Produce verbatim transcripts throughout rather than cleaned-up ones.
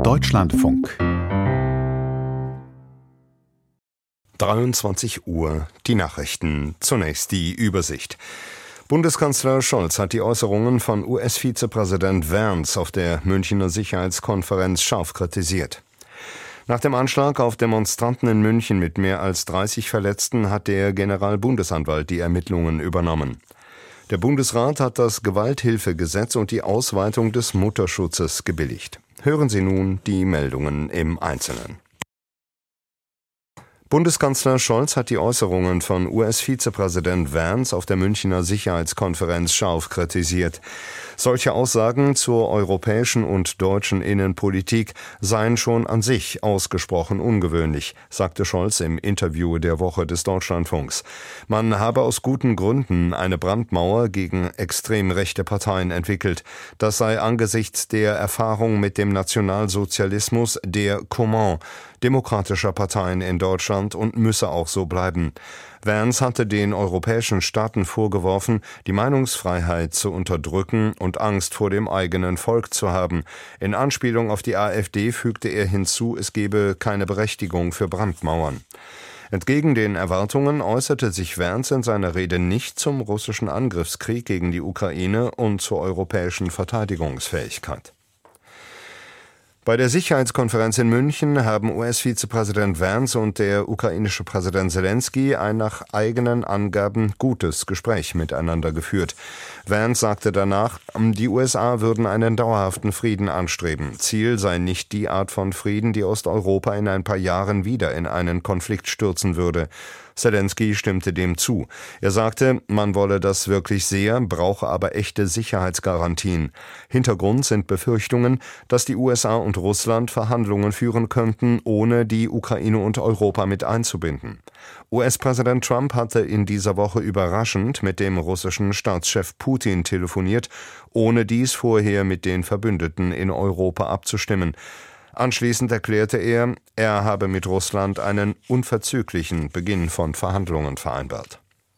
Deutschlandfunk. dreiundzwanzig Uhr, die Nachrichten. Zunächst die Übersicht. Bundeskanzler Scholz hat die Äußerungen von U S-Vizepräsident Vance auf der Münchner Sicherheitskonferenz scharf kritisiert. Nach dem Anschlag auf Demonstranten in München mit mehr als dreißig Verletzten hat der Generalbundesanwalt die Ermittlungen übernommen. Der Bundesrat hat das Gewalthilfegesetz und die Ausweitung des Mutterschutzes gebilligt. Hören Sie nun die Meldungen im Einzelnen. Bundeskanzler Scholz hat die Äußerungen von U S-Vizepräsident Vance auf der Münchner Sicherheitskonferenz scharf kritisiert. Solche Aussagen zur europäischen und deutschen Innenpolitik seien schon an sich ausgesprochen ungewöhnlich, sagte Scholz im Interview der Woche des Deutschlandfunks. Man habe aus guten Gründen eine Brandmauer gegen extrem rechte Parteien entwickelt. Das sei angesichts der Erfahrung mit dem Nationalsozialismus der Comment demokratischer Parteien in Deutschland und müsse auch so bleiben. Vance hatte den europäischen Staaten vorgeworfen, die Meinungsfreiheit zu unterdrücken und Angst vor dem eigenen Volk zu haben. In Anspielung auf die AfD fügte er hinzu, es gebe keine Berechtigung für Brandmauern. Entgegen den Erwartungen äußerte sich Vance in seiner Rede nicht zum russischen Angriffskrieg gegen die Ukraine und zur europäischen Verteidigungsfähigkeit. Bei der Sicherheitskonferenz in München haben U S-Vizepräsident Vance und der ukrainische Präsident Selenskyj ein nach eigenen Angaben gutes Gespräch miteinander geführt. Vance sagte danach, die U S A würden einen dauerhaften Frieden anstreben. Ziel sei nicht die Art von Frieden, die Osteuropa in ein paar Jahren wieder in einen Konflikt stürzen würde. Selenskyj stimmte dem zu. Er sagte, man wolle das wirklich sehr, brauche aber echte Sicherheitsgarantien. Hintergrund sind Befürchtungen, dass die U S A und Russland Verhandlungen führen könnten, ohne die Ukraine und Europa mit einzubinden. U S-Präsident Trump hatte in dieser Woche überraschend mit dem russischen Staatschef Putin telefoniert, ohne dies vorher mit den Verbündeten in Europa abzustimmen. Anschließend erklärte er, er habe mit Russland einen unverzüglichen Beginn von Verhandlungen vereinbart.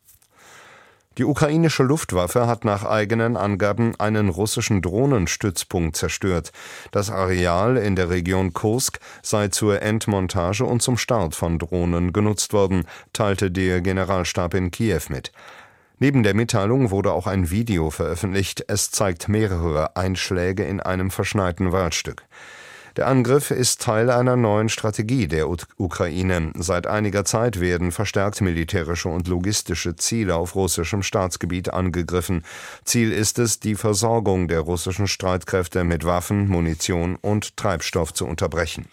Die ukrainische Luftwaffe hat nach eigenen Angaben einen russischen Drohnenstützpunkt zerstört. Das Areal in der Region Kursk sei zur Endmontage und zum Start von Drohnen genutzt worden, teilte der Generalstab in Kiew mit. Neben der Mitteilung wurde auch ein Video veröffentlicht. Es zeigt mehrere Einschläge in einem verschneiten Waldstück. Der Angriff ist Teil einer neuen Strategie der U- Ukraine. Seit einiger Zeit werden verstärkt militärische und logistische Ziele auf russischem Staatsgebiet angegriffen. Ziel ist es, die Versorgung der russischen Streitkräfte mit Waffen, Munition und Treibstoff zu unterbrechen.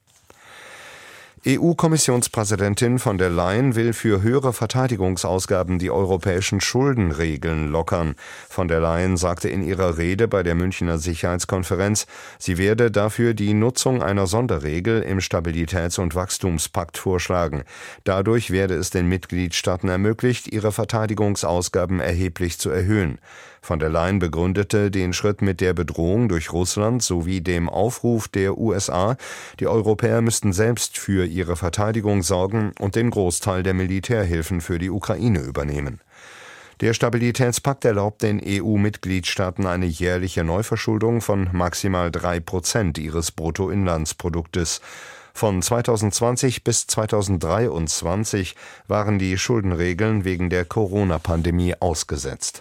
E U-Kommissionspräsidentin von der Leyen will für höhere Verteidigungsausgaben die europäischen Schuldenregeln lockern. Von der Leyen sagte in ihrer Rede bei der Münchner Sicherheitskonferenz, sie werde dafür die Nutzung einer Sonderregel im Stabilitäts- und Wachstumspakt vorschlagen. Dadurch werde es den Mitgliedstaaten ermöglicht, ihre Verteidigungsausgaben erheblich zu erhöhen. Von der Leyen begründete den Schritt mit der Bedrohung durch Russland sowie dem Aufruf der U S A, die Europäer müssten selbst für ihre Verteidigung sorgen und den Großteil der Militärhilfen für die Ukraine übernehmen. Der Stabilitätspakt erlaubt den E U-Mitgliedstaaten eine jährliche Neuverschuldung von maximal drei Prozent ihres Bruttoinlandsproduktes. Von zweitausendzwanzig bis zweitausenddreiundzwanzig waren die Schuldenregeln wegen der Corona-Pandemie ausgesetzt.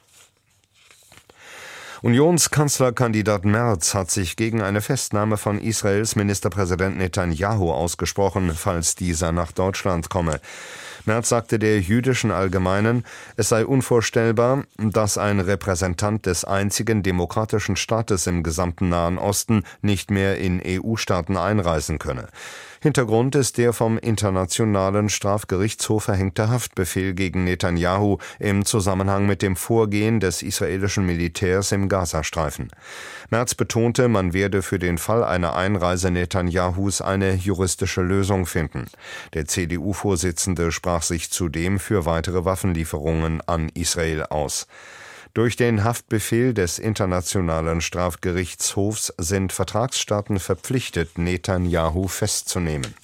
Unionskanzlerkandidat Merz hat sich gegen eine Festnahme von Israels Ministerpräsident Netanjahu ausgesprochen, falls dieser nach Deutschland komme. Merz sagte der Jüdischen Allgemeinen, es sei unvorstellbar, dass ein Repräsentant des einzigen demokratischen Staates im gesamten Nahen Osten nicht mehr in E U-Staaten einreisen könne. Hintergrund ist der vom Internationalen Strafgerichtshof verhängte Haftbefehl gegen Netanjahu im Zusammenhang mit dem Vorgehen des israelischen Militärs im Gazastreifen. Merz betonte, man werde für den Fall einer Einreise Netanjahus eine juristische Lösung finden. Der C D U-Vorsitzende sprach sich zudem für weitere Waffenlieferungen an Israel aus. Durch den Haftbefehl des Internationalen Strafgerichtshofs sind Vertragsstaaten verpflichtet, Netanjahu festzunehmen.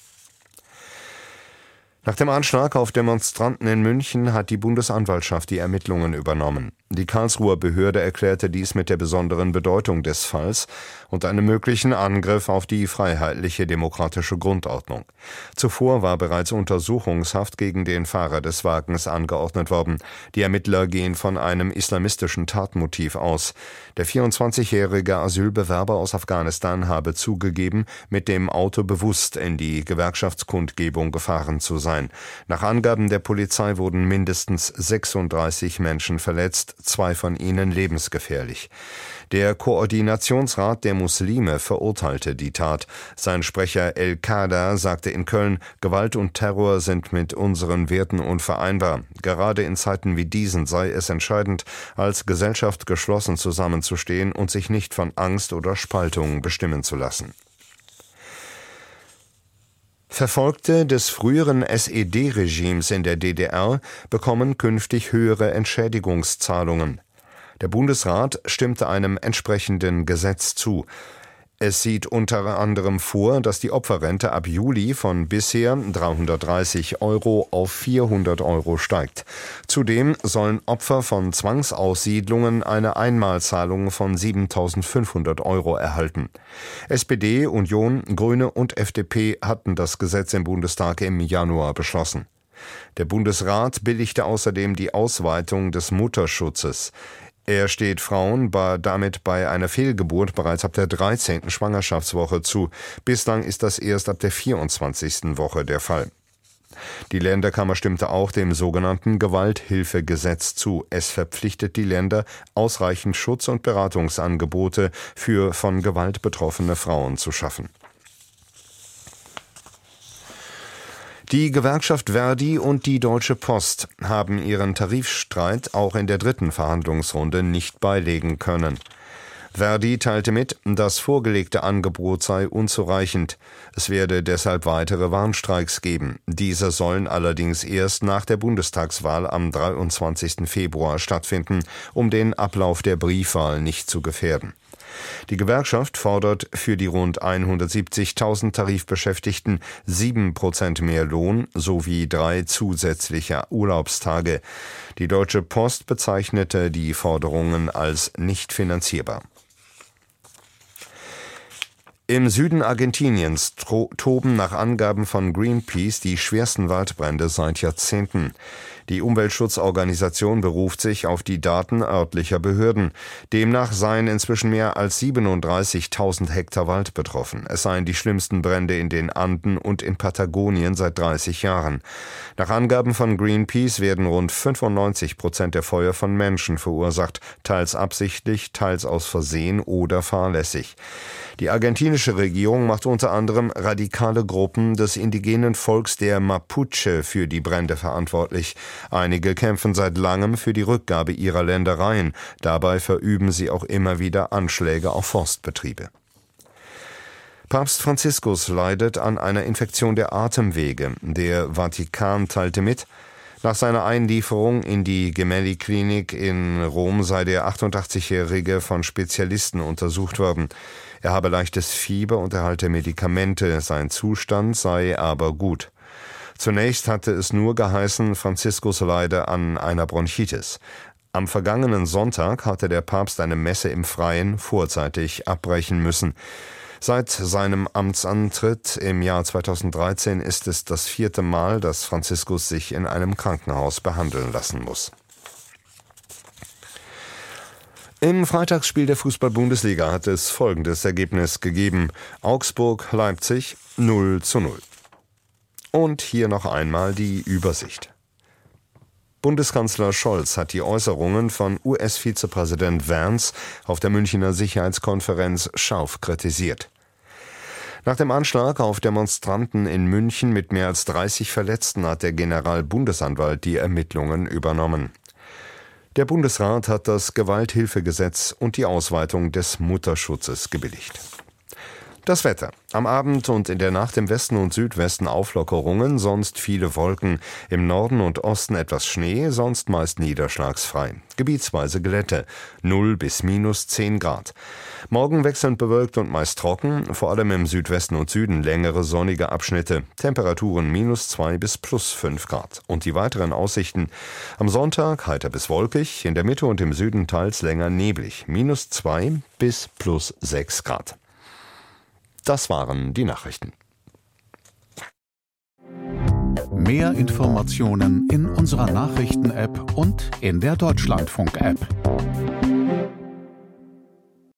Nach dem Anschlag auf Demonstranten in München hat die Bundesanwaltschaft die Ermittlungen übernommen. Die Karlsruher Behörde erklärte dies mit der besonderen Bedeutung des Falls und einem möglichen Angriff auf die freiheitliche demokratische Grundordnung. Zuvor war bereits Untersuchungshaft gegen den Fahrer des Wagens angeordnet worden. Die Ermittler gehen von einem islamistischen Tatmotiv aus. Der vierundzwanzigjährige Asylbewerber aus Afghanistan habe zugegeben, mit dem Auto bewusst in die Gewerkschaftskundgebung gefahren zu sein. Nach Angaben der Polizei wurden mindestens sechsunddreißig Menschen verletzt, zwei von ihnen lebensgefährlich. Der Koordinationsrat der Muslime verurteilte die Tat. Sein Sprecher El Kada sagte in Köln, Gewalt und Terror sind mit unseren Werten unvereinbar. Gerade in Zeiten wie diesen sei es entscheidend, als Gesellschaft geschlossen zusammenzustehen und sich nicht von Angst oder Spaltung bestimmen zu lassen. Verfolgte des früheren S E D-Regimes in der D D R bekommen künftig höhere Entschädigungszahlungen. Der Bundesrat stimmte einem entsprechenden Gesetz zu. Es sieht unter anderem vor, dass die Opferrente ab Juli von bisher dreihundertdreißig Euro auf vierhundert Euro steigt. Zudem sollen Opfer von Zwangsaussiedlungen eine Einmalzahlung von siebentausendfünfhundert Euro erhalten. S P D, Union, Grüne und F D P hatten das Gesetz im Bundestag im Januar beschlossen. Der Bundesrat billigte außerdem die Ausweitung des Mutterschutzes. Er steht Frauen bei, damit bei einer Fehlgeburt bereits ab der dreizehnten Schwangerschaftswoche zu. Bislang ist das erst ab der vierundzwanzigsten Woche der Fall. Die Länderkammer stimmte auch dem sogenannten Gewalthilfegesetz zu. Es verpflichtet die Länder, ausreichend Schutz- und Beratungsangebote für von Gewalt betroffene Frauen zu schaffen. Die Gewerkschaft Verdi und die Deutsche Post haben ihren Tarifstreit auch in der dritten Verhandlungsrunde nicht beilegen können. Verdi teilte mit, das vorgelegte Angebot sei unzureichend. Es werde deshalb weitere Warnstreiks geben. Diese sollen allerdings erst nach der Bundestagswahl am dreiundzwanzigsten Februar stattfinden, um den Ablauf der Briefwahl nicht zu gefährden. Die Gewerkschaft fordert für die rund hundertsiebzigtausend Tarifbeschäftigten sieben Prozent mehr Lohn sowie drei zusätzliche Urlaubstage. Die Deutsche Post bezeichnete die Forderungen als nicht finanzierbar. Im Süden Argentiniens toben nach Angaben von Greenpeace die schwersten Waldbrände seit Jahrzehnten. Die Umweltschutzorganisation beruft sich auf die Daten örtlicher Behörden. Demnach seien inzwischen mehr als siebenunddreißigtausend Hektar Wald betroffen. Es seien die schlimmsten Brände in den Anden und in Patagonien seit dreißig Jahren. Nach Angaben von Greenpeace werden rund fünfundneunzig Prozent der Feuer von Menschen verursacht, teils absichtlich, teils aus Versehen oder fahrlässig. Die argentinische Regierung macht unter anderem radikale Gruppen des indigenen Volks der Mapuche für die Brände verantwortlich. Einige kämpfen seit langem für die Rückgabe ihrer Ländereien. Dabei verüben sie auch immer wieder Anschläge auf Forstbetriebe. Papst Franziskus leidet an einer Infektion der Atemwege. Der Vatikan teilte mit, nach seiner Einlieferung in die Gemelli-Klinik in Rom sei der achtundachtzigjährige von Spezialisten untersucht worden. Er habe leichtes Fieber und erhalte Medikamente, sein Zustand sei aber gut. Zunächst hatte es nur geheißen, Franziskus leide an einer Bronchitis. Am vergangenen Sonntag hatte der Papst eine Messe im Freien vorzeitig abbrechen müssen. Seit seinem Amtsantritt im Jahr zweitausenddreizehn ist es das vierte Mal, dass Franziskus sich in einem Krankenhaus behandeln lassen muss. Im Freitagsspiel der Fußball-Bundesliga hat es folgendes Ergebnis gegeben: Augsburg-Leipzig null zu null. Und hier noch einmal die Übersicht. Bundeskanzler Scholz hat die Äußerungen von U S-Vizepräsident Vance auf der Münchner Sicherheitskonferenz scharf kritisiert. Nach dem Anschlag auf Demonstranten in München mit mehr als dreißig Verletzten hat der Generalbundesanwalt die Ermittlungen übernommen. Der Bundesrat hat das Gewalthilfegesetz und die Ausweitung des Mutterschutzes gebilligt. Das Wetter. Am Abend und in der Nacht im Westen und Südwesten Auflockerungen, sonst viele Wolken. Im Norden und Osten etwas Schnee, sonst meist niederschlagsfrei. Gebietsweise Glätte. null bis minus zehn Grad. Morgen wechselnd bewölkt und meist trocken, vor allem im Südwesten und Süden längere sonnige Abschnitte. Temperaturen minus zwei bis plus fünf Grad. Und die weiteren Aussichten. Am Sonntag heiter bis wolkig, in der Mitte und im Süden teils länger neblig. minus zwei bis plus sechs Grad. Das waren die Nachrichten. Mehr Informationen in unserer Nachrichten-App und in der Deutschlandfunk-App.